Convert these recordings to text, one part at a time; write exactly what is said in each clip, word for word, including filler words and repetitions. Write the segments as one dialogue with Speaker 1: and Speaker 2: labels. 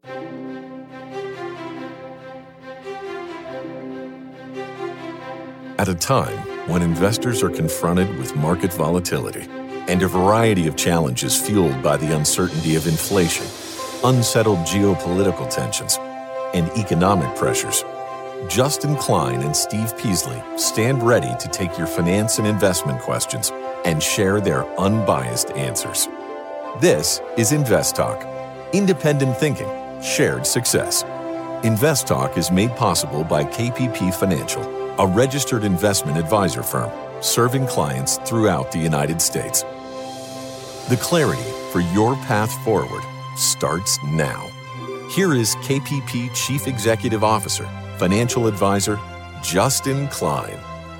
Speaker 1: At a time when investors are confronted with market volatility and a variety of challenges fueled by the uncertainty of inflation, unsettled geopolitical tensions, and economic pressures, Justin Klein and Steve Peasley stand ready to take your finance and investment questions and share their unbiased answers. This is Invest Talk, independent thinking, shared success. Invest Talk is made possible by K P P Financial, a registered investment advisor firm serving clients throughout the United States. The clarity for your path forward starts now. Here is K P P Chief Executive Officer, Financial Advisor, Justin Klein.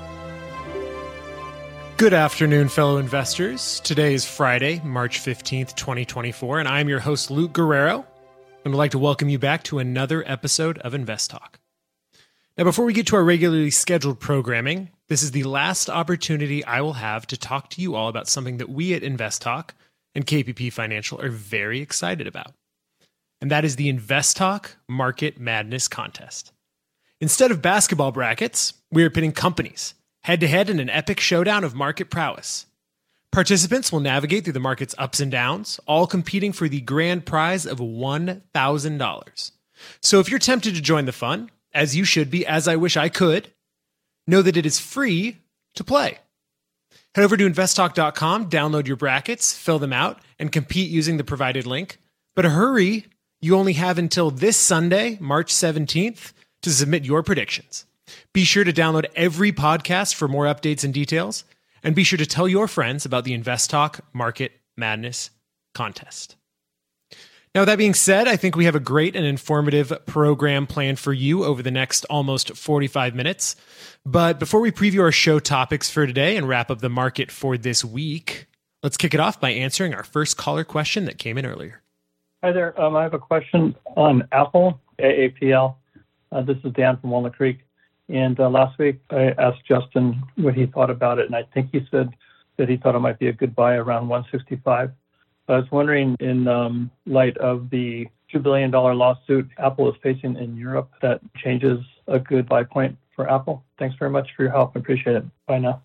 Speaker 2: Good afternoon, fellow investors. Today is Friday, March fifteenth, twenty twenty-four, and I'm your host, Luke Guerrero, and I'd like to welcome you back to another episode of Invest Talk. Now, before we get to our regularly scheduled programming, this is the last opportunity I will have to talk to you all about something that we at Invest Talk and K P P Financial are very excited about, and that is the Invest Talk Market Madness Contest. Instead of basketball brackets, we are pitting companies head-to-head in an epic showdown of market prowess. Participants will navigate through the market's ups and downs, all competing for the grand prize of one thousand dollars. So if you're tempted to join the fun, as you should be, as I wish I could, know that it is free to play. Head over to invest talk dot com, download your brackets, fill them out, and compete using the provided link. But hurry, you only have until this Sunday, March seventeenth, to submit your predictions. Be sure to download every podcast for more updates and details, and be sure to tell your friends about the Invest Talk Market Madness Contest. Now, with that being said, I think we have a great and informative program planned for you over the next almost forty-five minutes. But before we preview our show topics for today and wrap up the market for this week, let's kick it off by answering our first caller question that came in earlier.
Speaker 3: Hi there. Um, I have a question on Apple, A A P L. Uh, this is Dan from Walnut Creek. And uh, last week, I asked Justin what he thought about it, and I think he said that he thought it might be a good buy around one sixty-five. I was wondering, in um, light of the two billion dollars lawsuit Apple is facing in Europe, that changes a good buy point for Apple. Thanks very much for your help. I appreciate it. Bye now.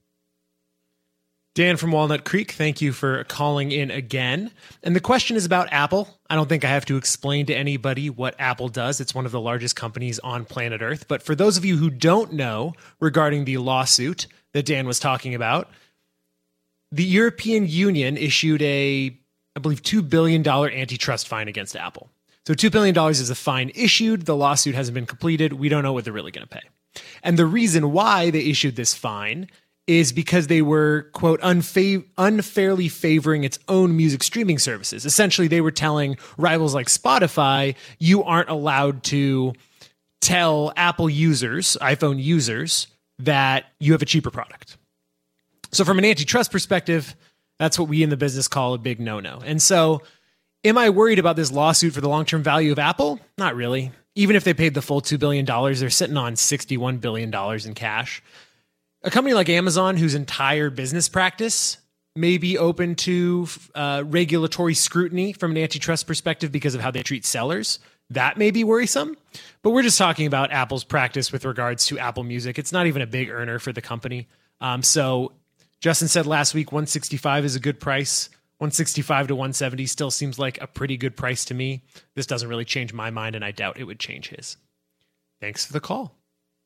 Speaker 2: Dan from Walnut Creek, thank you for calling in again. And the question is about Apple. I don't think I have to explain to anybody what Apple does. It's one of the largest companies on planet Earth. But for those of you who don't know regarding the lawsuit that Dan was talking about, the European Union issued a, I believe, two billion dollars antitrust fine against Apple. So two billion dollars is a fine issued. The lawsuit hasn't been completed. We don't know what they're really going to pay. And the reason why they issued this fine is because they were, quote, unfa- unfairly favoring its own music streaming services. Essentially, they were telling rivals like Spotify, you aren't allowed to tell Apple users, iPhone users, that you have a cheaper product. So from an antitrust perspective, that's what we in the business call a big no-no. And so am I worried about this lawsuit for the long-term value of Apple? Not really. Even if they paid the full two billion dollars, they're sitting on sixty-one billion dollars in cash. A company like Amazon, whose entire business practice may be open to uh, regulatory scrutiny from an antitrust perspective because of how they treat sellers, that may be worrisome. But we're just talking about Apple's practice with regards to Apple Music. It's not even a big earner for the company. Um, so Justin said last week one sixty-five is a good price. one sixty-five to one seventy still seems like a pretty good price to me. This doesn't really change my mind, and I doubt it would change his. Thanks for the call.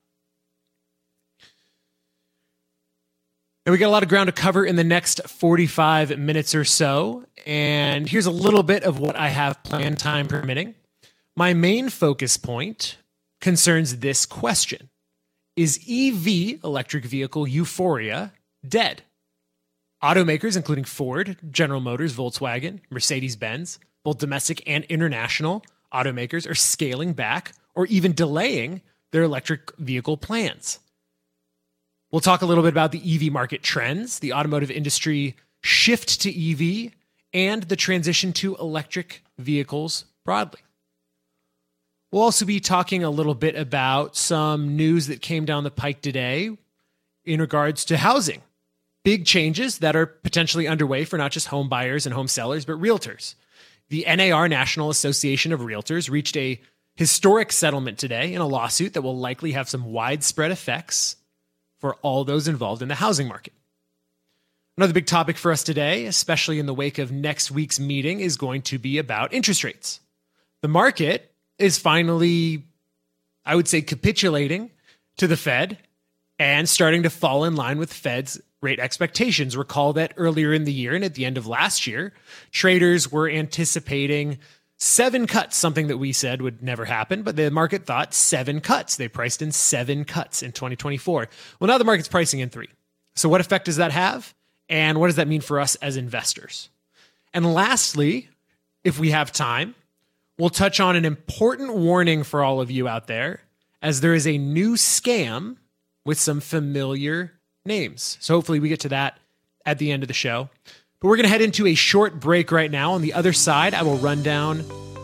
Speaker 2: And we got a lot of ground to cover in the next forty-five minutes or so. And here's a little bit of what I have planned, time permitting. My main focus point concerns this question. Is E V, electric vehicle euphoria, dead? Automakers, including Ford, General Motors, Volkswagen, Mercedes-Benz, both domestic and international automakers, are scaling back or even delaying their electric vehicle plans. We'll talk a little bit about the E V market trends, the automotive industry shift to E V, and the transition to electric vehicles broadly. We'll also be talking a little bit about some news that came down the pike today in regards to housing. Big changes that are potentially underway for not just home buyers and home sellers, but realtors. The N A R, National Association of Realtors, reached a historic settlement today in a lawsuit that will likely have some widespread effects for all those involved in the housing market. Another big topic for us today, especially in the wake of next week's meeting, is going to be about interest rates. The market is finally, I would say, capitulating to the Fed and starting to fall in line with Fed's rate expectations. Recall that earlier in the year and at the end of last year, traders were anticipating seven cuts, something that we said would never happen, but the market thought seven cuts. They priced in seven cuts in twenty twenty-four. Well, now the market's pricing in three. So what effect does that have? And what does that mean for us as investors? And lastly, if we have time, we'll touch on an important warning for all of you out there, as there is a new scam with some familiar names. So hopefully we get to that at the end of the show. But we're going to head into a short break right now. On the other side, I will run down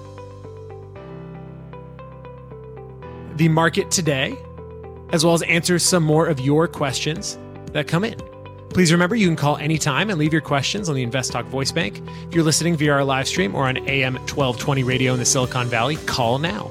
Speaker 2: the market today, as well as answer some more of your questions that come in. Please remember, you can call anytime and leave your questions on the InvestTalk voice bank. If you're listening via our live stream or on A M twelve twenty radio in the Silicon Valley, call now.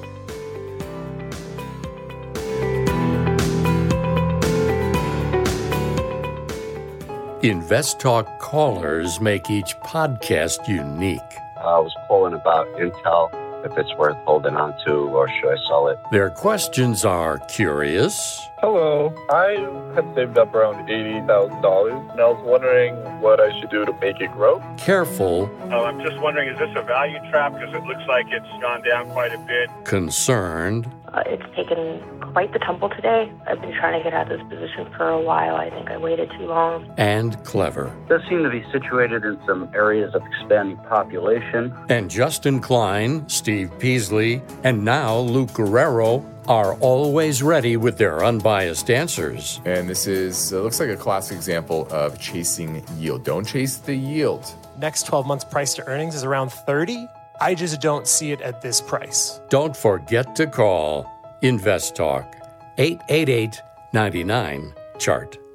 Speaker 4: InvestTalk callers make each podcast unique.
Speaker 5: I was calling about Intel, if it's worth holding on to or should I sell it?
Speaker 4: Their questions are curious.
Speaker 6: Hello, I had saved up around eighty thousand dollars, and I was wondering what I should do to make it grow.
Speaker 4: Careful.
Speaker 7: Oh, I'm just wondering, is this a value trap? Because it looks like it's gone down quite a bit.
Speaker 4: Concerned.
Speaker 8: Uh, it's taken quite the tumble today. I've been trying to get out of this position for a while. I think I waited too long.
Speaker 4: And clever.
Speaker 5: It does seem to be situated in some areas of expanding population.
Speaker 4: And Justin Klein, Steve Peasley, and now Luke Guerrero are always ready with their unbiased answers.
Speaker 9: And this is, uh, looks like a classic example of chasing yield. Don't chase the yield.
Speaker 2: Next twelve months price to earnings is around thirty. I just don't see it at this price.
Speaker 4: Don't forget to call InvestTalk, eight eight eight, nine nine, C H A R T.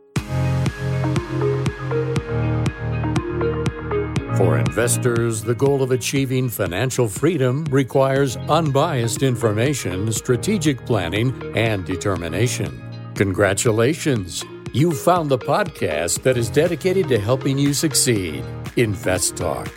Speaker 4: For investors, the goal of achieving financial freedom requires unbiased information, strategic planning, and determination. Congratulations! You found the podcast that is dedicated to helping you succeed. InvestTalk.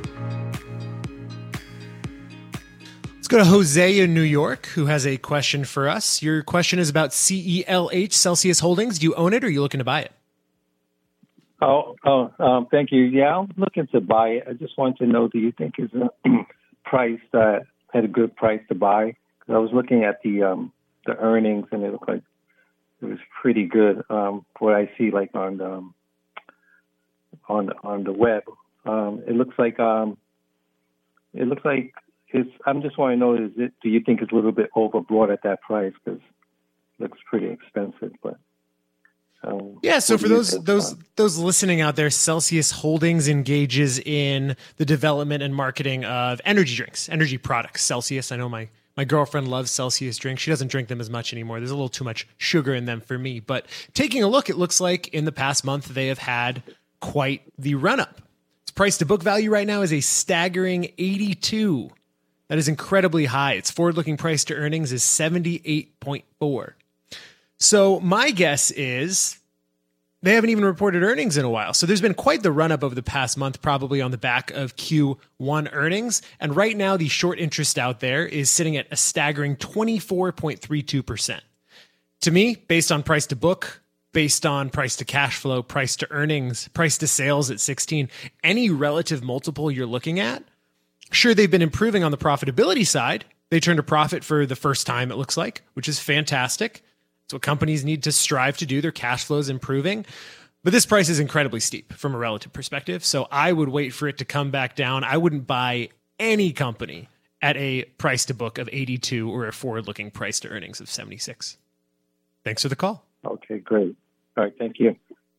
Speaker 2: Let's go to Jose in New York, who has a question for us. Your question is about C E L H, Celsius Holdings. Do you own it or are you looking to buy it?
Speaker 10: Oh, oh, um, thank you. Yeah, I'm looking to buy it. I just want to know, do you think is a price uh, at a good price to buy? Because I was looking at the um, the earnings and it looked like it was pretty good. Um, what I see, like on the, um, on on the web, um, it looks like um, it looks like it's. I'm just want to know, is it? Do you think it's a little bit overbought at that price? Because it looks pretty expensive, but. Um,
Speaker 2: yeah, so for those those on? those listening out there, Celsius Holdings engages in the development and marketing of energy drinks, energy products. Celsius, I know my my girlfriend loves Celsius drinks. She doesn't drink them as much anymore. There's a little too much sugar in them for me. But taking a look, it looks like in the past month they have had quite the run up. Its price to book value right now is a staggering eighty-two. That is incredibly high. Its forward-looking price to earnings is seventy-eight point four. So my guess is they haven't even reported earnings in a while. So there's been quite the run up over the past month, probably on the back of Q one earnings. And right now, the short interest out there is sitting at a staggering twenty-four point three two percent. To me, based on price to book, based on price to cash flow, price to earnings, price to sales at sixteen, any relative multiple you're looking at, sure, they've been improving on the profitability side. They turned a profit for the first time, it looks like, which is fantastic. It's what companies need to strive to do. Their cash flow is improving. But this price is incredibly steep from a relative perspective. So I would wait for it to come back down. I wouldn't buy any company at a price to book of eighty-two or a forward-looking price to earnings of seventy-six. Thanks for the call.
Speaker 10: Okay, great. All right, thank you.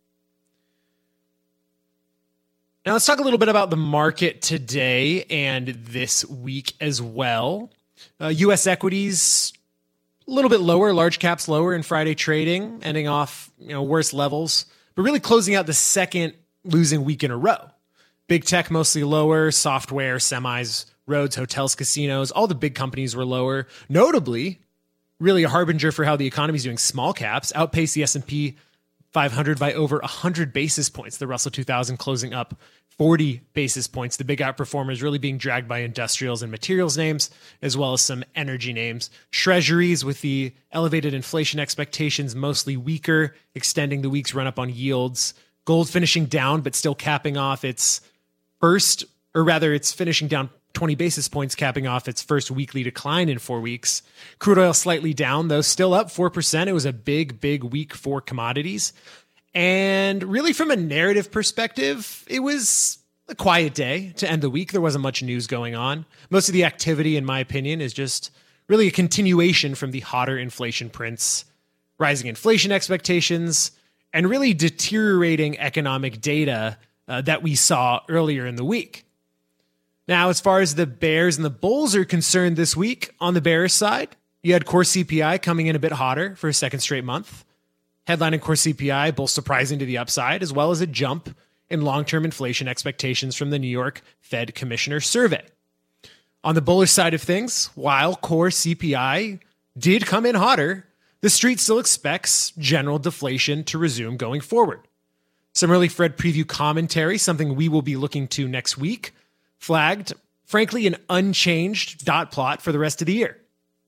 Speaker 2: Now let's talk a little bit about the market today and this week as well. Uh, U S equities a little bit lower, large caps lower in Friday trading, ending off, you know, worse levels, but really closing out the second losing week in a row. Big tech mostly lower, software, semis, roads, hotels, casinos, all the big companies were lower. Notably, really a harbinger for how the economy is doing, small caps outpaced the S and P five hundred by over one hundred basis points. The Russell two thousand closing up forty basis points. The big outperformers really being dragged by industrials and materials names, as well as some energy names. Treasuries with the elevated inflation expectations mostly weaker, extending the week's run up on yields. Gold finishing down, but still capping off its first, or rather it's finishing down twenty basis points, capping off its first weekly decline in four weeks. Crude oil slightly down, though, still up four percent. It was a big, big week for commodities. And really from a narrative perspective, it was a quiet day to end the week. There wasn't much news going on. Most of the activity, in my opinion, is just really a continuation from the hotter inflation prints, rising inflation expectations, and really deteriorating economic data uh, that we saw earlier in the week. Now, as far as the bears and the bulls are concerned this week, on the bearish side, you had core C P I coming in a bit hotter for a second straight month. Headline and core C P I both surprising to the upside, as well as a jump in long-term inflation expectations from the New York Fed Commissioner Survey. On the bullish side of things, while core C P I did come in hotter, the street still expects general deflation to resume going forward. Some early Fed preview commentary, something we will be looking to next week, flagged, frankly, an unchanged dot plot for the rest of the year.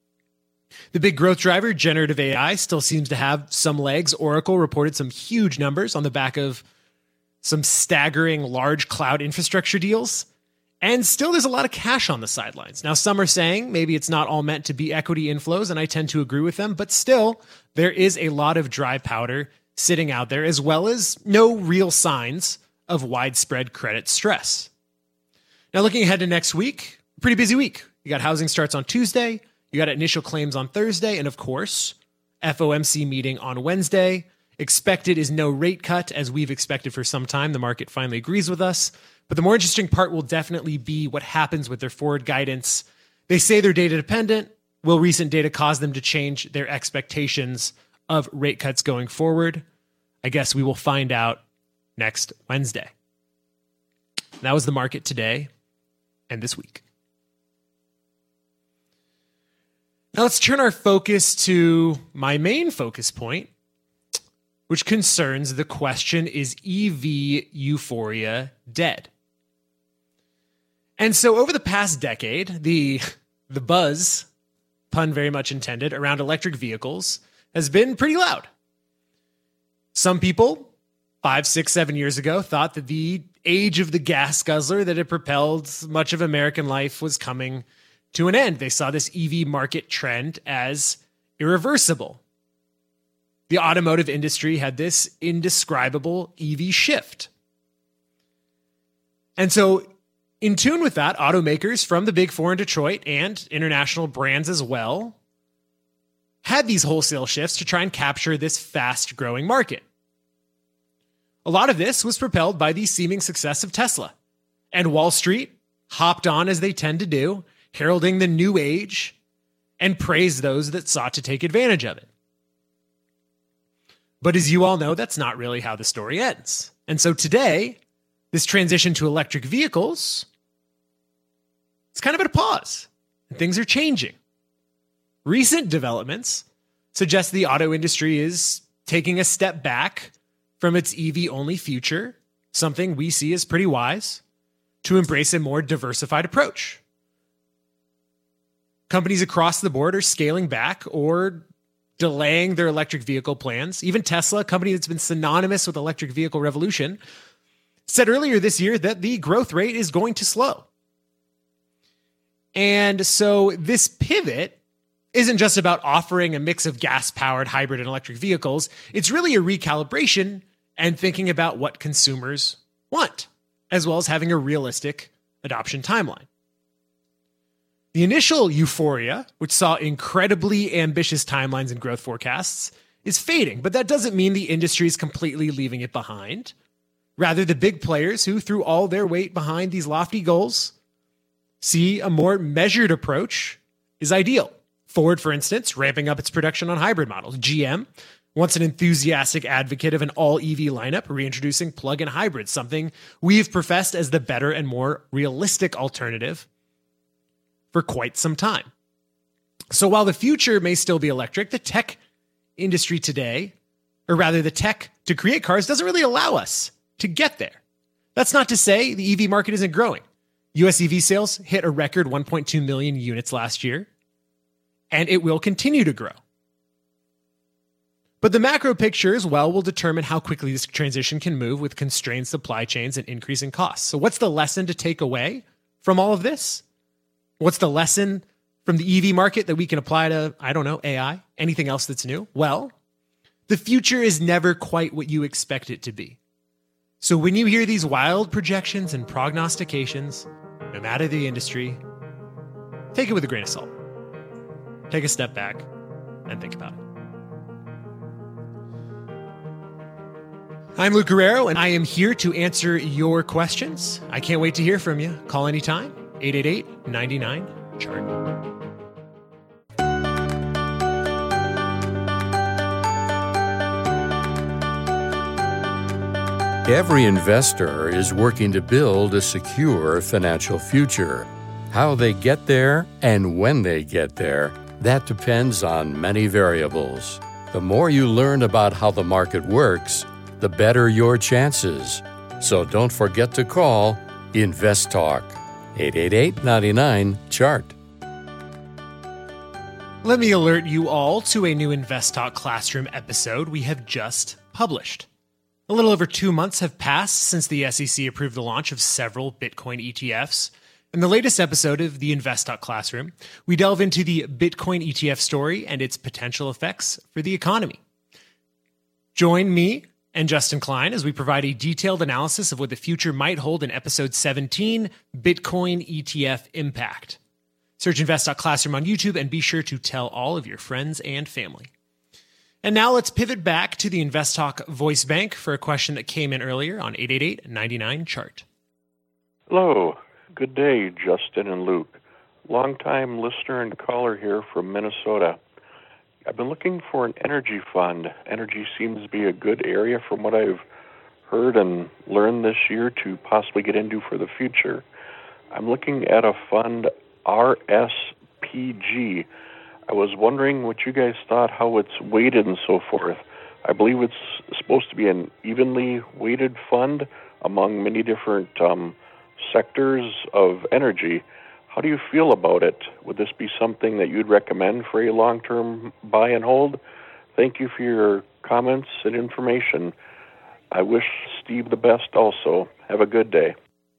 Speaker 2: The big growth driver, generative A I, still seems to have some legs. Oracle reported some huge numbers on the back of some staggering large cloud infrastructure deals. And still there's a lot of cash on the sidelines. Now, some are saying maybe it's not all meant to be equity inflows, and I tend to agree with them, but still there is a lot of dry powder sitting out there, as well as no real signs of widespread credit stress. Now, looking ahead to next week, pretty busy week. You got housing starts on Tuesday. You got initial claims on Thursday. And of course, F O M C meeting on Wednesday. Expected is no rate cut, as we've expected for some time. The market finally agrees with us. But the more interesting part will definitely be what happens with their forward guidance. They say they're data dependent. Will recent data cause them to change their expectations of rate cuts going forward? I guess we will find out next Wednesday. That was the market today and this week. Now let's turn our focus to my main focus point, which concerns the question, is E V euphoria dead? And so over the past decade, the, the buzz, pun very much intended, around electric vehicles has been pretty loud. Some people, five, six, seven years ago, thought that the age of the gas guzzler that had propelled much of American life was coming to an end. They saw this E V market trend as irreversible. The automotive industry had this indescribable E V shift. And so, in tune with that, automakers from the Big Four in Detroit and international brands as well had these wholesale shifts to try and capture this fast-growing market. A lot of this was propelled by the seeming success of Tesla. And Wall Street hopped on, as they tend to do, heralding the new age, and praised those that sought to take advantage of it. But as you all know, that's not really how the story ends. And so today, this transition to electric vehicles, it's kind of at a pause, and things are changing. Recent developments suggest the auto industry is taking a step back from its E V-only future, something we see as pretty wise, to embrace a more diversified approach. Companies across the board are scaling back or delaying their electric vehicle plans. Even Tesla, a company that's been synonymous with electric vehicle revolution, said earlier this year that the growth rate is going to slow. And so this pivot isn't just about offering a mix of gas-powered hybrid and electric vehicles. It's really a recalibration and thinking about what consumers want, as well as having a realistic adoption timeline. The initial euphoria, which saw incredibly ambitious timelines and growth forecasts, is fading, but that doesn't mean the industry is completely leaving it behind. Rather, the big players who threw all their weight behind these lofty goals see a more measured approach is ideal. Ford, for instance, ramping up its production on hybrid models. G M Once an enthusiastic advocate of an all-E V lineup, reintroducing plug-in hybrids, something we've professed as the better and more realistic alternative for quite some time. So while the future may still be electric, the tech industry today, or rather the tech to create cars, doesn't really allow us to get there. That's not to say the E V market isn't growing. U S E V sales hit a record one point two million units last year, and it will continue to grow. But the macro picture as well will determine how quickly this transition can move with constrained supply chains and increasing costs. So what's the lesson to take away from all of this? What's the lesson from the E V market that we can apply to, I don't know, A I, anything else that's new? Well, the future is never quite what you expect it to be. So when you hear these wild projections and prognostications, no matter the industry, take it with a grain of salt. Take a step back and think about it. I'm Luke Guerrero, and I am here to answer your questions. I can't wait to hear from you. Call anytime, eight eight eight, nine nine, C H A R T.
Speaker 4: Every investor is working to build a secure financial future. How they get there and when they get there, that depends on many variables. The more you learn about how the market works, the better your chances. So don't forget to call Invest Talk, eight eight eight, nine nine, C H A R T.
Speaker 2: Let me alert you all to a new Invest Talk Classroom episode we have just published. A little over two months have passed since the S E C approved the launch of several Bitcoin E T Fs. In the latest episode of the Invest Talk Classroom, we delve into the Bitcoin E T F story and its potential effects for the economy. Join me and Justin Klein as we provide a detailed analysis of what the future might hold in episode seventeen, Bitcoin E T F Impact. Search Invest Talk Classroom on YouTube and be sure to tell all of your friends and family. And now let's pivot back to the Invest Talk voice bank for a question that came in earlier on eight eight eight, nine nine, C H A R T.
Speaker 11: Hello. Good day, Justin and Luke. Longtime listener and caller here from Minnesota. I've been looking for an energy fund. Energy seems to be a good area from what I've heard and learned this year to possibly get into for the future. I'm looking at a fund, R S P G. I was wondering what you guys thought, how it's weighted and so forth. I believe it's supposed to be an evenly weighted fund among many different um, sectors of energy. How do you feel about it? Would this be something that you'd recommend for a long-term buy and hold? Thank you for your comments and information. I wish Steve the best also. Have a good day.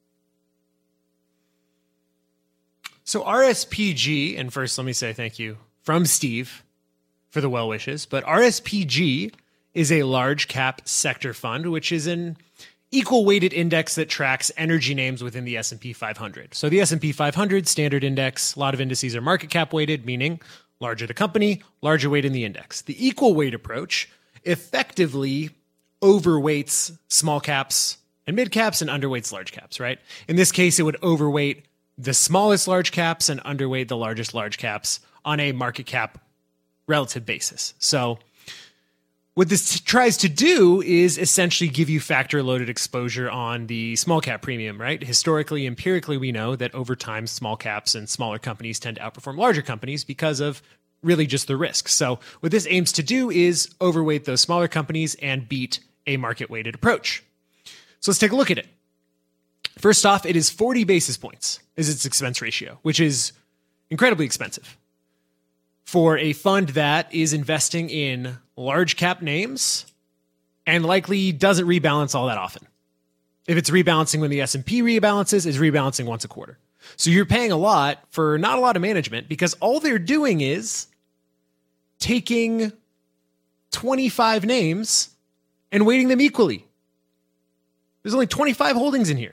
Speaker 2: So R S P G, and first let me say thank you from Steve for the well wishes, but R S P G is a large cap sector fund, which is an equal weighted index that tracks energy names within the S and P five hundred. So the S and P five hundred standard index, a lot of indices are market cap weighted, meaning larger the company, larger weight in the index. The equal weight approach effectively overweights small caps and mid caps and underweights large caps, right? In this case, it would overweight the smallest large caps and underweight the largest large caps on a market cap relative basis. So what this tries to do is essentially give you factor loaded exposure on the small cap premium, right? Historically, empirically, we know that over time, small caps and smaller companies tend to outperform larger companies because of really just the risk. So what this aims to do is overweight those smaller companies and beat a market weighted approach. So let's take a look at it. First off, it is forty basis points is its expense ratio, which is incredibly expensive for a fund that is investing in large cap names and likely doesn't rebalance all that often. If it's rebalancing when the S and P rebalances, it's rebalancing once a quarter. So you're paying a lot for not a lot of management because all they're doing is taking twenty-five names and weighting them equally. There's only twenty-five holdings in here.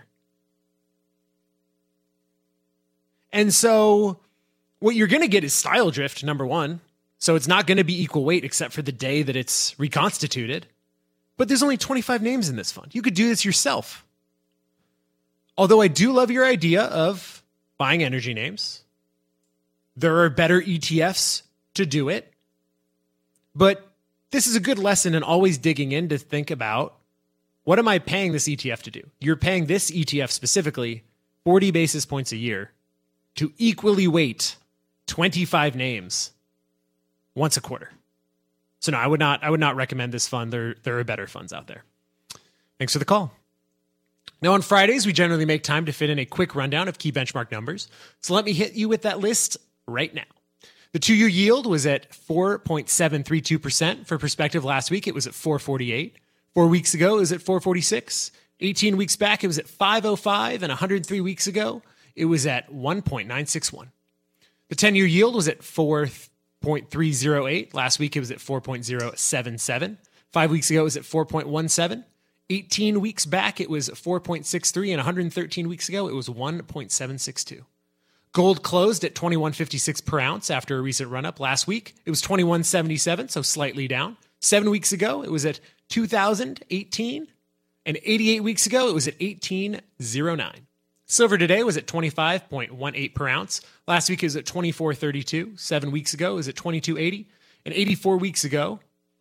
Speaker 2: And so what you're going to get is style drift, number one. So it's not going to be equal weight except for the day that it's reconstituted. But there's only twenty-five names in this fund. You could do this yourself. Although I do love your idea of buying energy names. There are better E T Fs to do it. But this is a good lesson in always digging in to think about, what am I paying this E T F to do? You're paying this E T F specifically forty basis points a year to equally weight twenty-five names once a quarter. So no, I would not I would not recommend this fund. There, there are better funds out there. Thanks for the call. Now, on Fridays, we generally make time to fit in a quick rundown of key benchmark numbers. So let me hit you with that list right now. The two-year yield was at four point seven three two percent. For perspective, last week it was at four forty-eight. Four weeks ago, it was at four forty-six. eighteen weeks back, it was at five oh five. And one hundred three weeks ago, it was at one point nine six one. The ten-year yield was at four point three oh eight. Last week, it was at four point oh seven seven. Five weeks ago, it was at four point one seven. eighteen weeks back, it was four point six three, and one hundred thirteen weeks ago, it was one point seven six two. Gold closed at twenty-one fifty-six per ounce after a recent run-up. Last week, it was twenty-one seventy-seven, so slightly down. Seven weeks ago, it was at two thousand eighteen, and eighty-eight weeks ago, it was at eighteen oh nine. Silver today was at twenty-five point one eight per ounce. Last week, it was at twenty-four thirty-two. Seven weeks ago, it was at twenty-two eighty, and eighty-four weeks ago,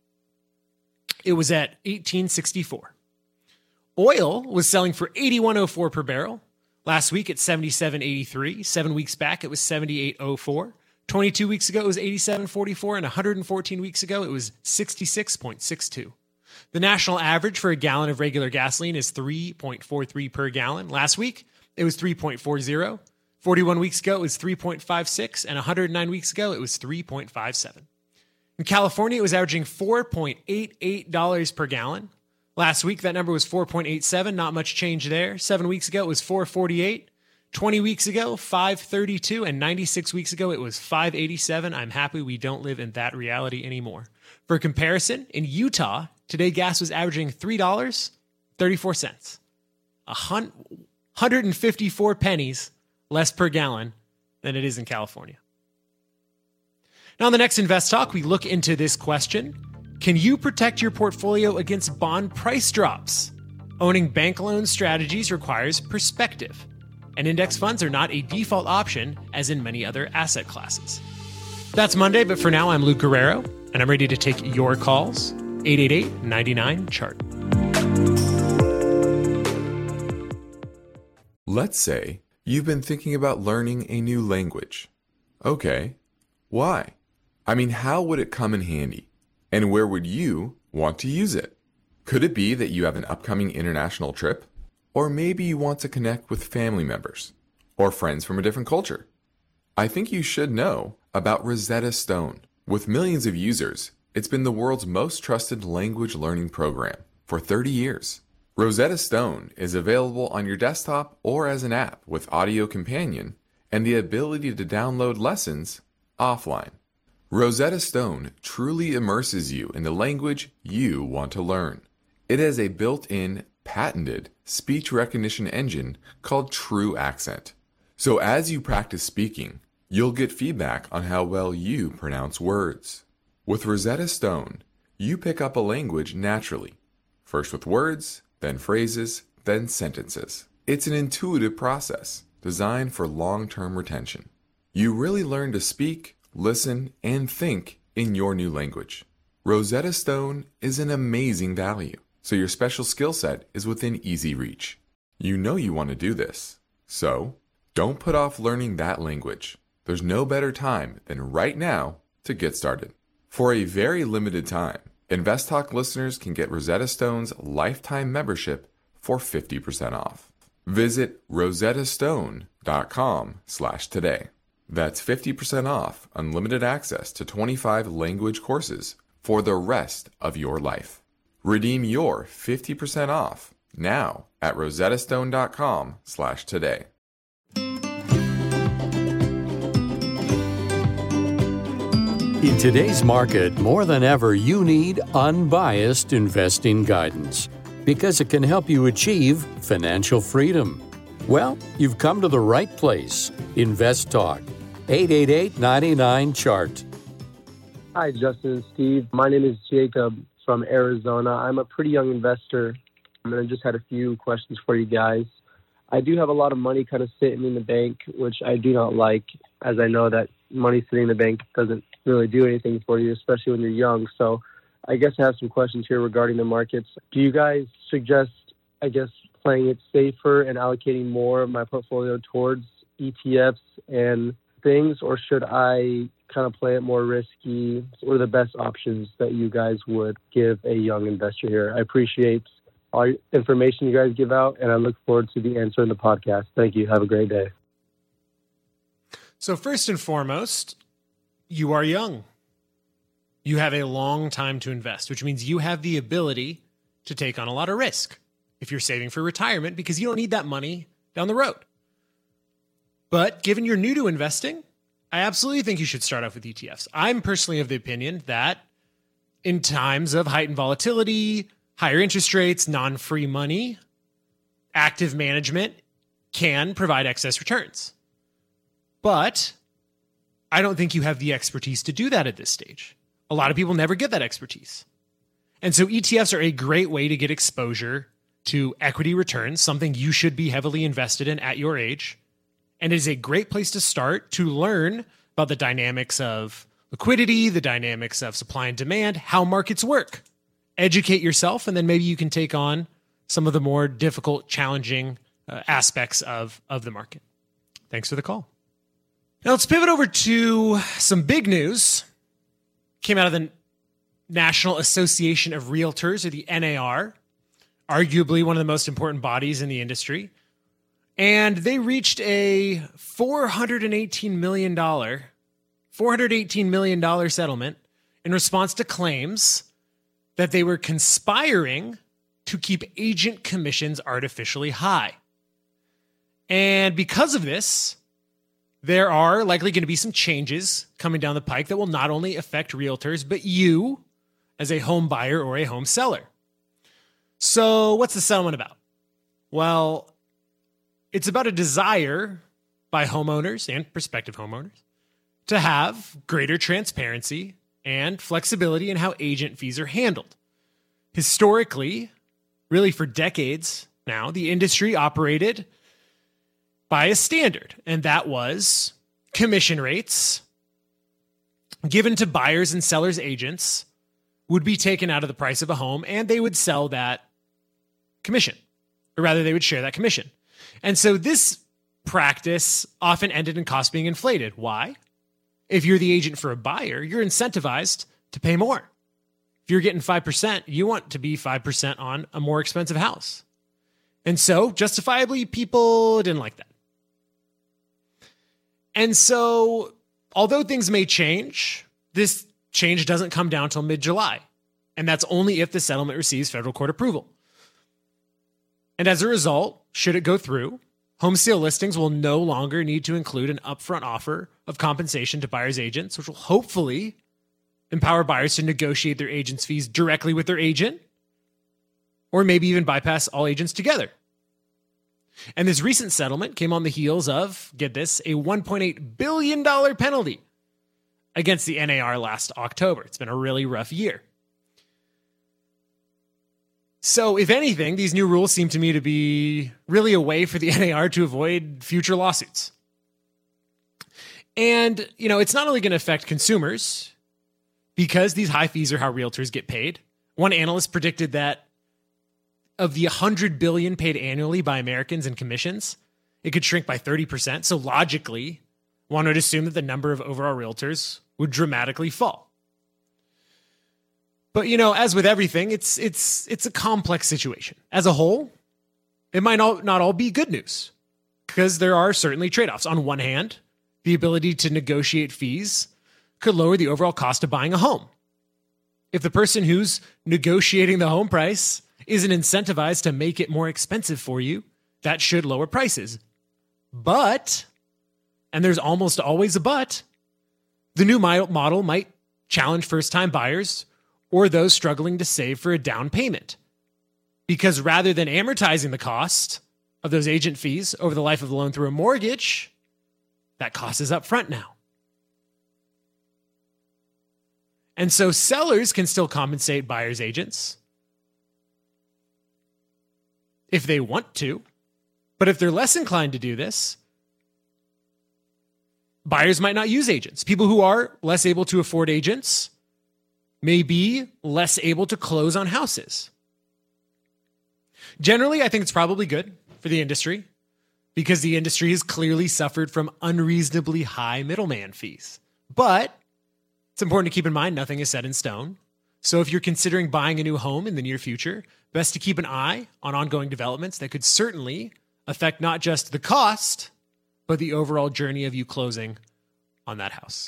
Speaker 2: it was at eighteen sixty-four. Oil was selling for eighty-one oh four per barrel. Last week at seventy-seven eighty-three. Seven weeks back, it was seventy-eight oh four. twenty-two weeks ago, it was eighty-seven forty-four. And one hundred fourteen weeks ago, it was sixty-six point six two. The national average for a gallon of regular gasoline is three point four three per gallon. Last week, it was three point four oh. forty-one weeks ago, it was three point five six. And one hundred nine weeks ago, it was three point five seven. In California, it was averaging four point eight eight dollars per gallon. Last week, that number was four point eight seven. Not much change there. Seven weeks ago, it was four forty-eight. twenty weeks ago, five thirty-two. And ninety-six weeks ago, it was five eighty-seven. I'm happy we don't live in that reality anymore. For comparison, in Utah, today gas was averaging three dollars and thirty-four cents. one hundred fifty-four pennies less per gallon than it is in California. Now, on the next Invest Talk, we look into this question. Can you protect your portfolio against bond price drops? Owning bank loan strategies requires perspective, and index funds are not a default option as in many other asset classes. That's Monday, but for now, I'm Luke Guerrero, and I'm ready to take your calls. eight eight eight, nine nine, C H A R T.
Speaker 9: Let's say you've been thinking about learning a new language. Okay, why? I mean, how would it come in handy? And where would you want to use it? Could it be that you have an upcoming international trip? Or maybe you want to connect with family members or friends from a different culture? I think you should know about Rosetta Stone. With millions of users, it's been the world's most trusted language learning program for thirty years. Rosetta Stone is available on your desktop or as an app with Audio Companion and the ability to download lessons offline. Rosetta Stone truly immerses you in the language you want to learn. It has a built-in, patented speech recognition engine called True Accent. So as you practice speaking, you'll get feedback on how well you pronounce words. With Rosetta Stone, you pick up a language naturally, first with words, then phrases, then sentences. It's an intuitive process designed for long-term retention. You really learn to speak, listen, and think in your new language. Rosetta Stone is an amazing value, so your special skill set is within easy reach. You know you want to do this, so don't put off learning that language. There's no better time than right now to get started. For a very limited time, Invest Talk listeners can get Rosetta Stone's lifetime membership for fifty percent off. Visit rosettastone.com slash today. That's fifty percent off unlimited access to twenty-five language courses for the rest of your life. Redeem your fifty percent off now at rosettastone.com slash today.
Speaker 4: In today's market, more than ever, you need unbiased investing guidance because it can help you achieve financial freedom. Well, you've come to the right place. Invest Talk. eight eight eight, nine nine, C H A R T.
Speaker 12: Hi, Justin and Steve. My name is Jacob from Arizona. I'm a pretty young investor, and I just had a few questions for you guys. I do have a lot of money kind of sitting in the bank, which I do not like, as I know that money sitting in the bank doesn't really do anything for you, especially when you're young. So I guess I have some questions here regarding the markets. Do you guys suggest, I guess, playing it safer and allocating more of my portfolio towards E T Fs and things, or should I kind of play it more risky? What are the best options that you guys would give a young investor here? I appreciate all the information you guys give out, and I look forward to the answer in the podcast. Thank you. Have a great day.
Speaker 2: So first and foremost, you are young. You have a long time to invest, which means you have the ability to take on a lot of risk if you're saving for retirement, because you don't need that money down the road. But given you're new to investing, I absolutely think you should start off with E T Fs. I'm personally of the opinion that in times of heightened volatility, higher interest rates, non-free money, active management can provide excess returns. But I don't think you have the expertise to do that at this stage. A lot of people never get that expertise. And so E T Fs are a great way to get exposure to equity returns, something you should be heavily invested in at your age. And it is a great place to start to learn about the dynamics of liquidity, the dynamics of supply and demand, how markets work. Educate yourself, and then maybe you can take on some of the more difficult, challenging uh, aspects of, of the market. Thanks for the call. Now let's pivot over to some big news. Came out of the National Association of Realtors, or the N A R, arguably one of the most important bodies in the industry. And they reached a four hundred eighteen million dollars, four hundred eighteen million dollars settlement in response to claims that they were conspiring to keep agent commissions artificially high. And because of this, there are likely going to be some changes coming down the pike that will not only affect realtors, but you as a home buyer or a home seller. So what's the settlement about? Well, it's about a desire by homeowners and prospective homeowners to have greater transparency and flexibility in how agent fees are handled. Historically, really for decades now, the industry operated by a standard, and that was commission rates given to buyers and sellers agents would be taken out of the price of a home, and they would sell that commission, or rather they would share that commission. And so this practice often ended in costs being inflated. Why? If you're the agent for a buyer, you're incentivized to pay more. If you're getting five percent, you want to be five percent on a more expensive house. And so justifiably, people didn't like that. And so, although things may change, this change doesn't come down till mid-July. And that's only if the settlement receives federal court approval. And as a result, should it go through, home sale listings will no longer need to include an upfront offer of compensation to buyers' agents, which will hopefully empower buyers to negotiate their agents' fees directly with their agent, or maybe even bypass all agents together. And this recent settlement came on the heels of, get this, a one point eight billion dollars penalty against the N A R last October. It's been a really rough year. So if anything, these new rules seem to me to be really a way for the N A R to avoid future lawsuits. And, you know, it's not only going to affect consumers, because these high fees are how realtors get paid. One analyst predicted that of the one hundred billion dollars paid annually by Americans in commissions, it could shrink by thirty percent. So logically, one would assume that the number of overall realtors would dramatically fall. But, you know, as with everything, it's it's it's a complex situation. As a whole, it might not, not all be good news, because there are certainly trade-offs. On one hand, the ability to negotiate fees could lower the overall cost of buying a home. If the person who's negotiating the home price isn't incentivized to make it more expensive for you, that should lower prices. But, and there's almost always a but, the new model might challenge first-time buyers or those struggling to save for a down payment. Because rather than amortizing the cost of those agent fees over the life of the loan through a mortgage, that cost is up front now. And so sellers can still compensate buyers' agents if they want to. But if they're less inclined to do this, buyers might not use agents. People who are less able to afford agents may be less able to close on houses. Generally, I think it's probably good for the industry because the industry has clearly suffered from unreasonably high middleman fees. But it's important to keep in mind nothing is set in stone. So if you're considering buying a new home in the near future, best to keep an eye on ongoing developments that could certainly affect not just the cost, but the overall journey of you closing on that house.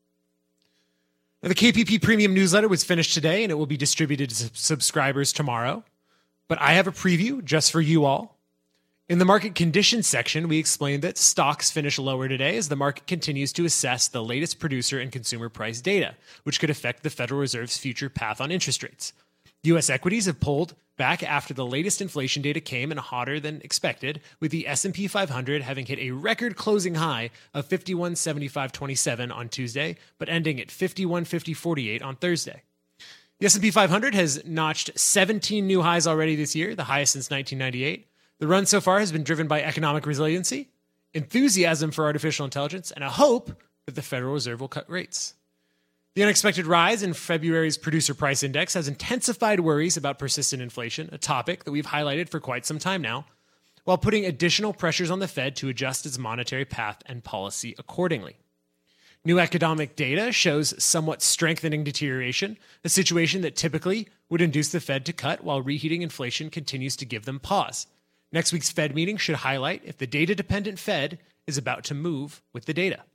Speaker 2: Now, the K P P Premium newsletter was finished today and it will be distributed to subscribers tomorrow. But I have a preview just for you all. In the market conditions section, we explained that stocks finish lower today as the market continues to assess the latest producer and consumer price data, which could affect the Federal Reserve's future path on interest rates. U S equities have pulled back after the latest inflation data came in hotter than expected, with the S and P five hundred having hit a record closing high of fifty-one seventy-five twenty-seven on Tuesday, but ending at fifty-one fifty forty-eight on Thursday. The S and P five hundred has notched seventeen new highs already this year, the highest since nineteen ninety-eight. The run so far has been driven by economic resiliency, enthusiasm for artificial intelligence, and a hope that the Federal Reserve will cut rates. The unexpected rise in February's producer price index has intensified worries about persistent inflation, a topic that we've highlighted for quite some time now, while putting additional pressures on the Fed to adjust its monetary path and policy accordingly. New economic data shows somewhat strengthening deterioration, a situation that typically would induce the Fed to cut while reheating inflation continues to give them pause. Next week's Fed meeting should highlight if the data-dependent Fed is about to move with the data.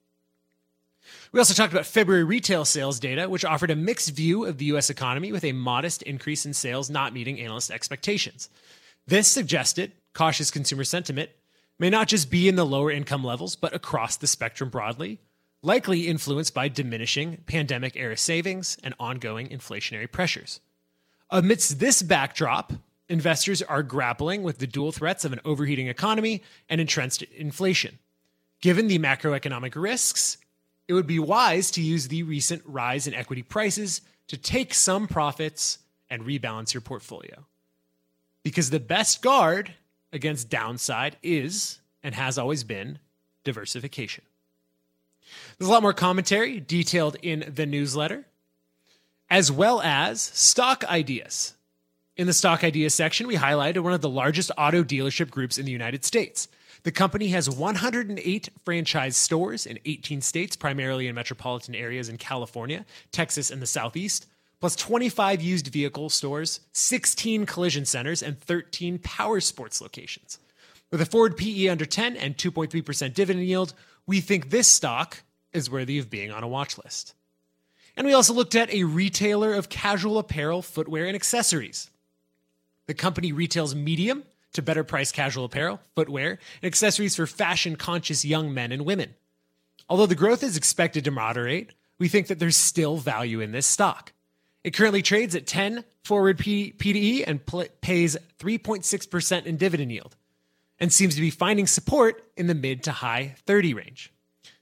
Speaker 2: We also talked about February retail sales data, which offered a mixed view of the U S economy with a modest increase in sales not meeting analyst expectations. This suggested cautious consumer sentiment may not just be in the lower income levels, but across the spectrum broadly, likely influenced by diminishing pandemic-era savings and ongoing inflationary pressures. Amidst this backdrop, investors are grappling with the dual threats of an overheating economy and entrenched inflation. Given the macroeconomic risks, it would be wise to use the recent rise in equity prices to take some profits and rebalance your portfolio. Because the best guard against downside is, and has always been, diversification. There's a lot more commentary detailed in the newsletter, as well as stock ideas. In the stock ideas section, we highlighted one of the largest auto dealership groups in the United States. The company has one hundred eight franchise stores in eighteen states, primarily in metropolitan areas in California, Texas, and the Southeast, plus twenty-five used vehicle stores, sixteen collision centers, and thirteen power sports locations. With a forward P E under ten and two point three percent dividend yield, we think this stock is worthy of being on a watch list. And we also looked at a retailer of casual apparel, footwear, and accessories. The company retails medium to better priced casual apparel, footwear, and accessories for fashion-conscious young men and women. Although the growth is expected to moderate, we think that there's still value in this stock. It currently trades at ten forward P- P/E and pl- pays three point six percent in dividend yield, and seems to be finding support in the mid to high thirty range.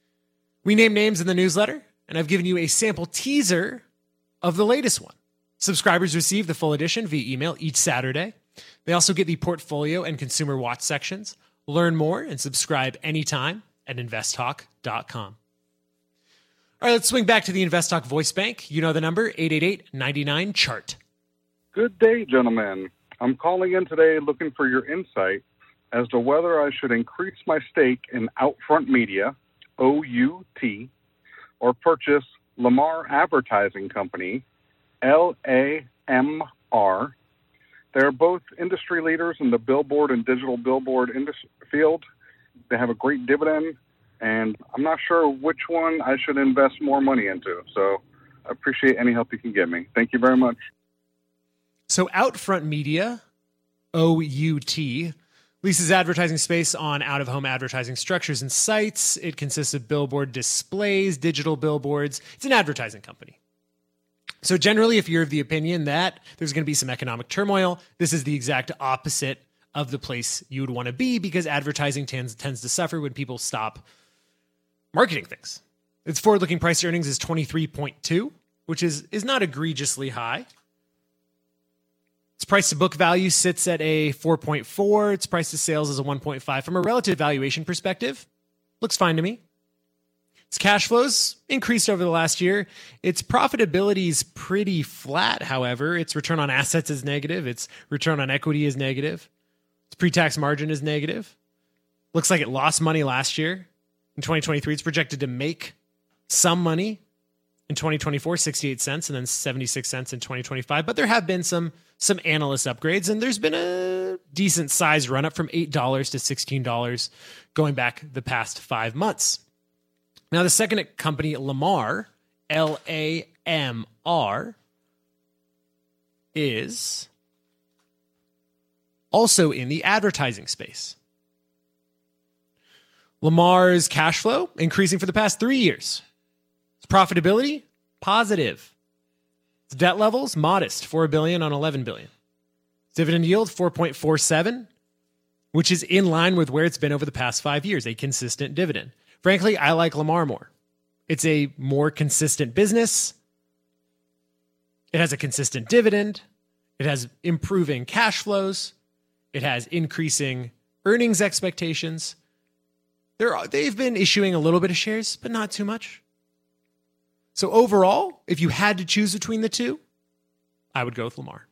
Speaker 2: We name names in the newsletter, and I've given you a sample teaser of the latest one. Subscribers receive the full edition via email each Saturday. They also get the portfolio and consumer watch sections. Learn more and subscribe anytime at invest talk dot com. All right, let's swing back to the InvestTalk voice bank. You know the number, eight eight eight, nine nine, C H A R T.
Speaker 13: Good day, gentlemen. I'm calling in today looking for your insight as to whether I should increase my stake in Outfront Media, O U T, or purchase Lamar Advertising Company, L A M R. They're both industry leaders in the billboard and digital billboard industry field. They have a great dividend, and I'm not sure which one I should invest more money into. So I appreciate any help you can give me. Thank you very much.
Speaker 2: So Outfront Media, O U T, leases advertising space on out-of-home advertising structures and sites. It consists of billboard displays, digital billboards. It's an advertising company. So generally, if you're of the opinion that there's going to be some economic turmoil, this is the exact opposite of the place you would want to be, because advertising tends, tends to suffer when people stop marketing things. Its forward-looking price earnings is twenty-three point two, which is, is not egregiously high. Its price to book value sits at a four point four. Its price to sales is a one point five. From a relative valuation perspective, looks fine to me. Its cash flows increased over the last year. Its profitability is pretty flat, however. Its return on assets is negative. Its return on equity is negative. Its pre-tax margin is negative. Looks like it lost money last year. In twenty twenty-three, it's projected to make some money. In twenty twenty-four, sixty-eight cents, and then seventy-six cents in twenty twenty-five. But there have been some some analyst upgrades, and there's been a decent size run up from eight dollars to sixteen dollars going back the past five months. Now, the second company, Lamar, L A M R, is also in the advertising space. Lamar's cash flow increasing for the past three years. Its profitability, positive. Its debt levels, modest, four billion dollars on eleven billion dollars. Its dividend yield, four point four seven, which is in line with where it's been over the past five years, a consistent dividend. Frankly, I like Lamar more. It's a more consistent business. It has a consistent dividend. It has improving cash flows. It has increasing earnings expectations. They're, they've been issuing a little bit of shares, but not too much. So overall, if you had to choose between the two, I would go with Lamar.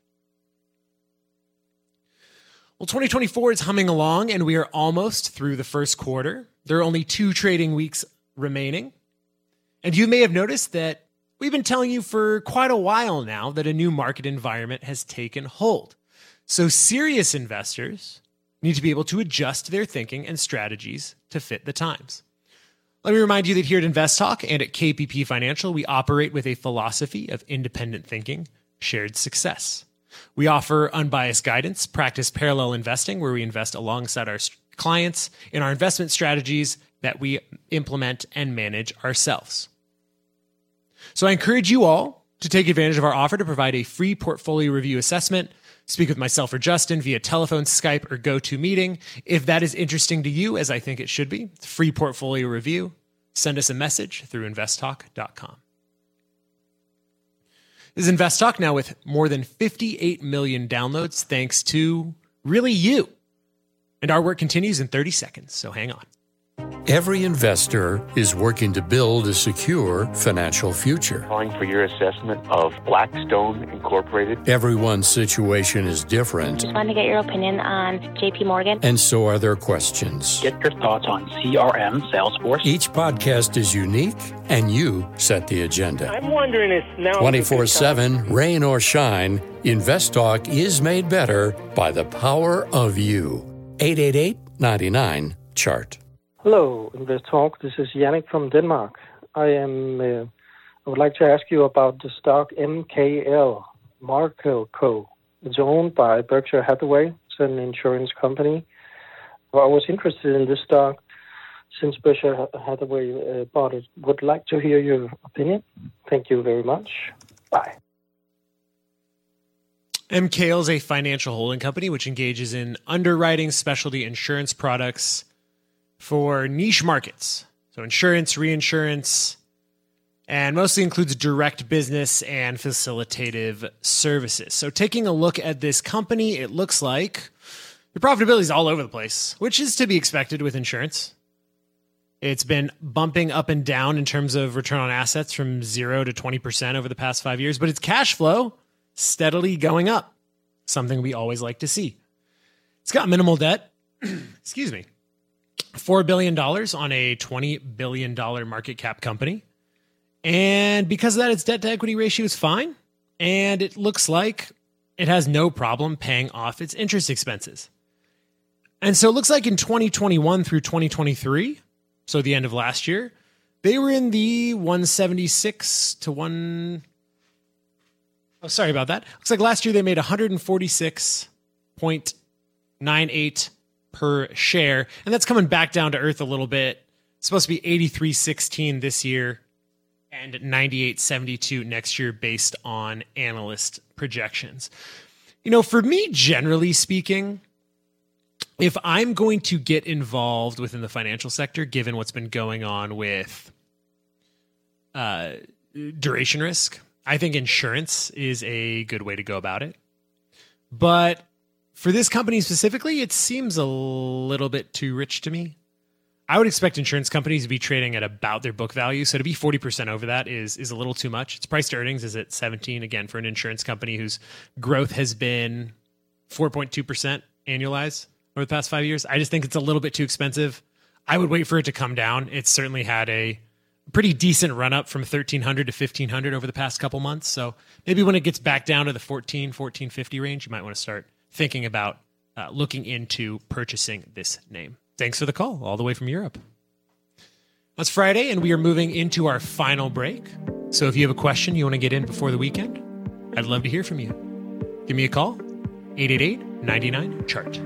Speaker 2: Well, twenty twenty-four is humming along, and we are almost through the first quarter. There are only two trading weeks remaining. And you may have noticed that we've been telling you for quite a while now that a new market environment has taken hold. So serious investors need to be able to adjust their thinking and strategies to fit the times. Let me remind you that here at InvestTalk and at K P P Financial, we operate with a philosophy of independent thinking, shared success. We offer unbiased guidance, practice parallel investing, where we invest alongside our clients in our investment strategies that we implement and manage ourselves. So I encourage you all to take advantage of our offer to provide a free portfolio review assessment. Speak with myself or Justin via telephone, Skype, or GoToMeeting. If that is interesting to you, as I think it should be, free portfolio review, send us a message through invest talk dot com. This is InvestTalk now with more than fifty-eight million downloads, thanks to really you. And our work continues in thirty seconds, so hang on.
Speaker 4: Every investor is working to build a secure financial future.
Speaker 14: Calling for your assessment of Blackstone Incorporated.
Speaker 4: Everyone's situation is different.
Speaker 8: Just wanted to get your opinion on J P Morgan.
Speaker 4: And so are their questions.
Speaker 15: Get your thoughts on C R M, Salesforce.
Speaker 4: Each podcast is unique, and you set the agenda.
Speaker 16: I'm wondering if now...
Speaker 4: twenty-four seven, rain or shine, InvestTalk is made better by the power of you. eight eight eight, nine nine, chart.
Speaker 17: Hello, InvestTalk. This is Yannick from Denmark. I am. Uh, I would like to ask you about the stock M K L, Markel Co. It's owned by Berkshire Hathaway. It's an insurance company. Well, I was interested in this stock since Berkshire Hathaway uh, bought it. Would like to hear your opinion. Thank you very much. Bye.
Speaker 2: M K L is a financial holding company which engages in underwriting specialty insurance products for niche markets. So insurance, reinsurance, and mostly includes direct business and facilitative services. So taking a look at this company, it looks like the profitability is all over the place, which is to be expected with insurance. It's been bumping up and down in terms of return on assets from zero to twenty percent over the past five years, but its cash flow steadily going up, something we always like to see. It's got minimal debt. Excuse me. four billion dollars on a twenty billion dollars market cap company. And because of that, its debt to equity ratio is fine. And it looks like it has no problem paying off its interest expenses. And so it looks like in twenty twenty-one through twenty twenty-three, so the end of last year, they were in the one seventy-six to one... Oh, sorry about that. Looks like last year they made one forty-six point nine eight per share, and that's coming back down to earth a little bit. It's supposed to be eighty-three sixteen this year and ninety-eight seventy-two next year based on analyst projections. You know, for me, generally speaking, if I'm going to get involved within the financial sector, given what's been going on with uh, duration risk, I think insurance is a good way to go about it. But for this company specifically, it seems a little bit too rich to me. I would expect insurance companies to be trading at about their book value. So to be forty percent over that is is a little too much. Its price to earnings is at seventeen, again, for an insurance company whose growth has been four point two percent annualized over the past five years. I just think it's a little bit too expensive. I would wait for it to come down. It's certainly had a pretty decent run up from thirteen hundred to fifteen hundred over the past couple months. So maybe when it gets back down to the fourteen, fourteen fifty range, you might want to start thinking about uh, looking into purchasing this name. Thanks for the call, all the way from Europe. It's Friday, and we are moving into our final break. So if you have a question you want to get in before the weekend, I'd love to hear from you. Give me a call, eight eight eight, nine nine, C H A R T.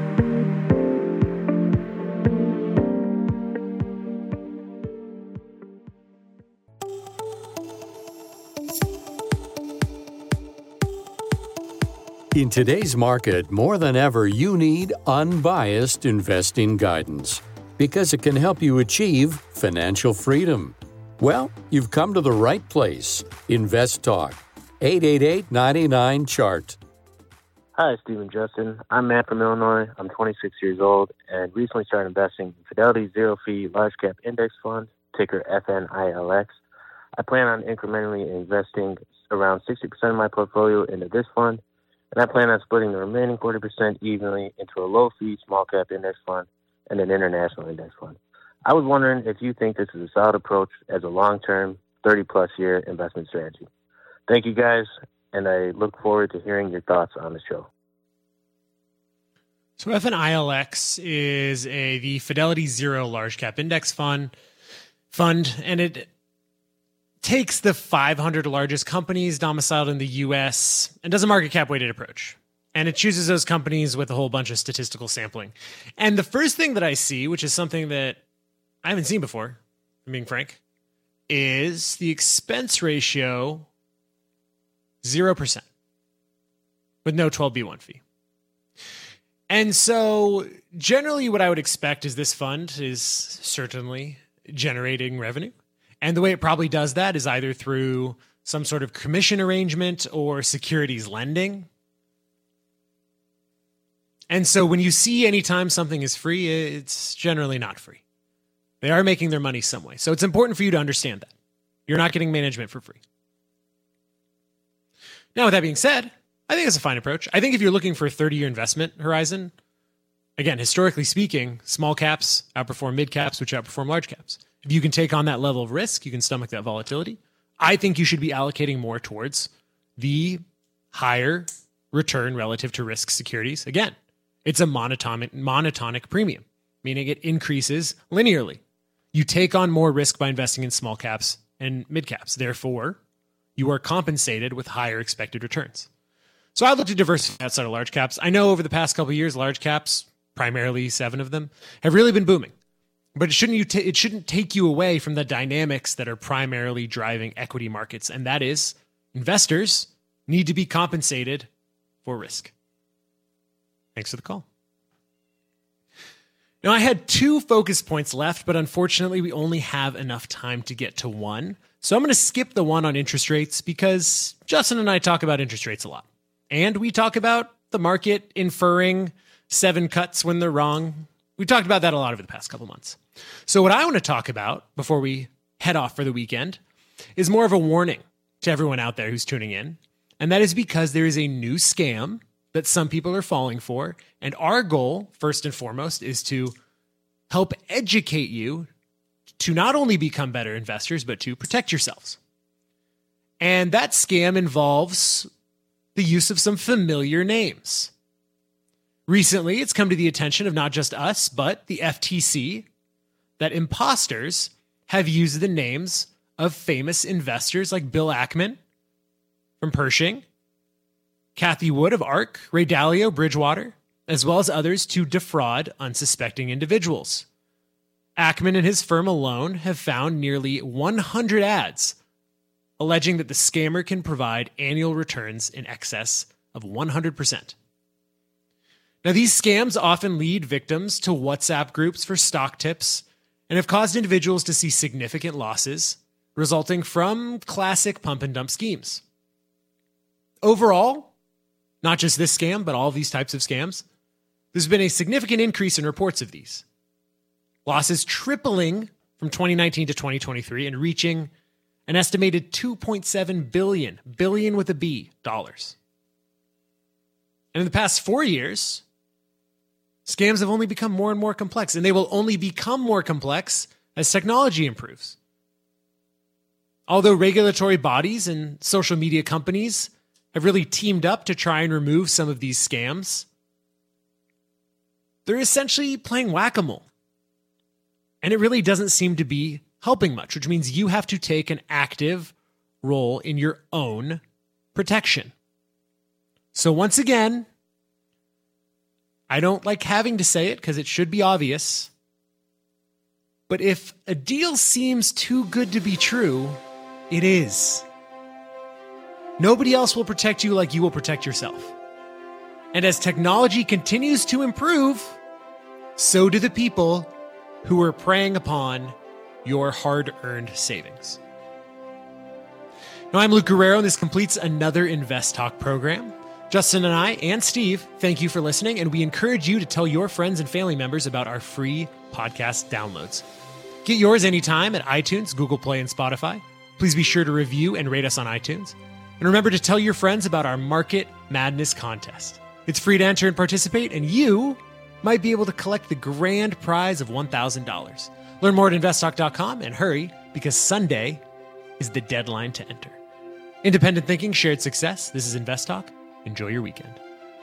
Speaker 4: In today's market, more than ever, you need unbiased investing guidance because it can help you achieve financial freedom. Well, you've come to the right place. Invest Talk, eight eight eight, nine nine, C H A R T.
Speaker 16: Hi, Steve and Justin. I'm Matt from Illinois. I'm twenty-six years old and recently started investing in Fidelity Zero Fee Large Cap Index Fund, ticker F N I L X. I plan on incrementally investing around sixty percent of my portfolio into this fund, and I plan on splitting the remaining forty percent evenly into a low-fee small-cap index fund and an international index fund. I was wondering if you think this is a solid approach as a long-term, thirty-plus year investment strategy. Thank you, guys, and I look forward to hearing your thoughts on the show.
Speaker 2: So F N I L X is a the Fidelity Zero Large-Cap Index Fund, fund, and it takes the five hundred largest companies domiciled in the U S and does a market cap weighted approach. And it chooses those companies with a whole bunch of statistical sampling. And the first thing that I see, which is something that I haven't seen before, if I'm being frank, is the expense ratio zero percent with no twelve B one fee. And so generally what I would expect is this fund is certainly generating revenue. And the way it probably does that is either through some sort of commission arrangement or securities lending. And so when you see anytime something is free, it's generally not free. They are making their money some way. So it's important for you to understand that. You're not getting management for free. Now, with that being said, I think it's a fine approach. I think if you're looking for a thirty-year investment horizon, again, historically speaking, small caps outperform mid caps, which outperform large caps. If you can take on that level of risk, you can stomach that volatility. I think you should be allocating more towards the higher return relative to risk securities. Again, it's a monotonic, monotonic premium, meaning it increases linearly. You take on more risk by investing in small caps and mid caps. Therefore, you are compensated with higher expected returns. So I look to diversify outside of large caps. I know over the past couple of years, large caps, primarily seven of them, have really been booming. But it shouldn't you t- it shouldn't take you away from the dynamics that are primarily driving equity markets, and that is investors need to be compensated for risk. Thanks for the call. Now, I had two focus points left, but unfortunately, we only have enough time to get to one. So I'm going to skip the one on interest rates because Justin and I talk about interest rates a lot. And we talk about the market inferring seven cuts when they're wrong. We talked about that a lot over the past couple months. So what I want to talk about before we head off for the weekend is more of a warning to everyone out there who's tuning in. And that is because there is a new scam that some people are falling for. And our goal, first and foremost, is to help educate you to not only become better investors, but to protect yourselves. And that scam involves the use of some familiar names. Recently, it's come to the attention of not just us, but the F T C, that imposters have used the names of famous investors like Bill Ackman from Pershing, Kathy Wood of ARK, Ray Dalio, Bridgewater, as well as others to defraud unsuspecting individuals. Ackman and his firm alone have found nearly one hundred ads alleging that the scammer can provide annual returns in excess of one hundred percent. Now, these scams often lead victims to WhatsApp groups for stock tips and have caused individuals to see significant losses resulting from classic pump and dump schemes. Overall, not just this scam, but all of these types of scams, there's been a significant increase in reports of these. losses tripling from twenty nineteen to twenty twenty-three and reaching an estimated two point seven billion, billion with a B, dollars. And in the past four years, scams have only become more and more complex, and they will only become more complex as technology improves. Although regulatory bodies and social media companies have really teamed up to try and remove some of these scams, they're essentially playing whack-a-mole. And it really doesn't seem to be helping much, which means you have to take an active role in your own protection. So once again, I don't like having to say it because it should be obvious, but if a deal seems too good to be true, it is. Nobody else will protect you like you will protect yourself. And as technology continues to improve, so do the people who are preying upon your hard-earned savings. Now, I'm Luke Guerrero, and this completes another Invest Talk program. Justin and I and Steve, thank you for listening, and we encourage you to tell your friends and family members about our free podcast downloads. Get yours anytime at iTunes, Google Play, and Spotify. Please be sure to review and rate us on iTunes. And remember to tell your friends about our Market Madness contest. It's free to enter and participate, and you might be able to collect the grand prize of one thousand dollars. Learn more at invest talk dot com and hurry, because Sunday is the deadline to enter. Independent thinking, shared success. This is Invest Talk. Enjoy your weekend.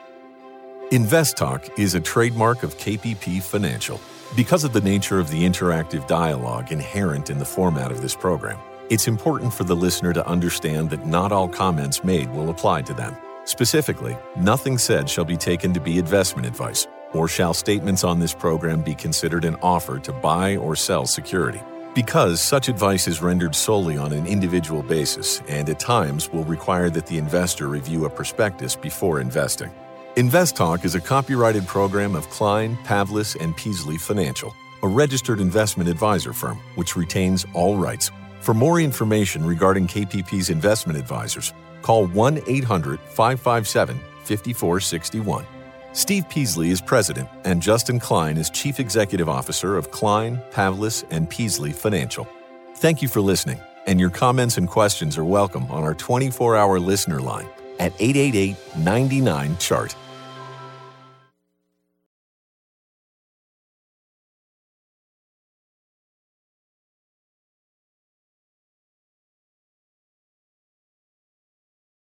Speaker 1: Invest Talk is a trademark of K P P Financial. Because of the nature of the interactive dialogue inherent in the format of this program, it's important for the listener to understand that not all comments made will apply to them. Specifically, nothing said shall be taken to be investment advice, or shall statements on this program be considered an offer to buy or sell security. Because such advice is rendered solely on an individual basis and at times will require that the investor review a prospectus before investing. Invest Talk is a copyrighted program of Klein, Pavlis, and Peasley Financial, a registered investment advisor firm which retains all rights. For more information regarding K P P's investment advisors, call one eight hundred five five seven five four six one. Steve Peasley is president, and Justin Klein is chief executive officer of Klein, Pavlis, and Peasley Financial. Thank you for listening, and your comments and questions are welcome on our twenty-four hour listener line at eight eight eight, nine nine, C H A R T.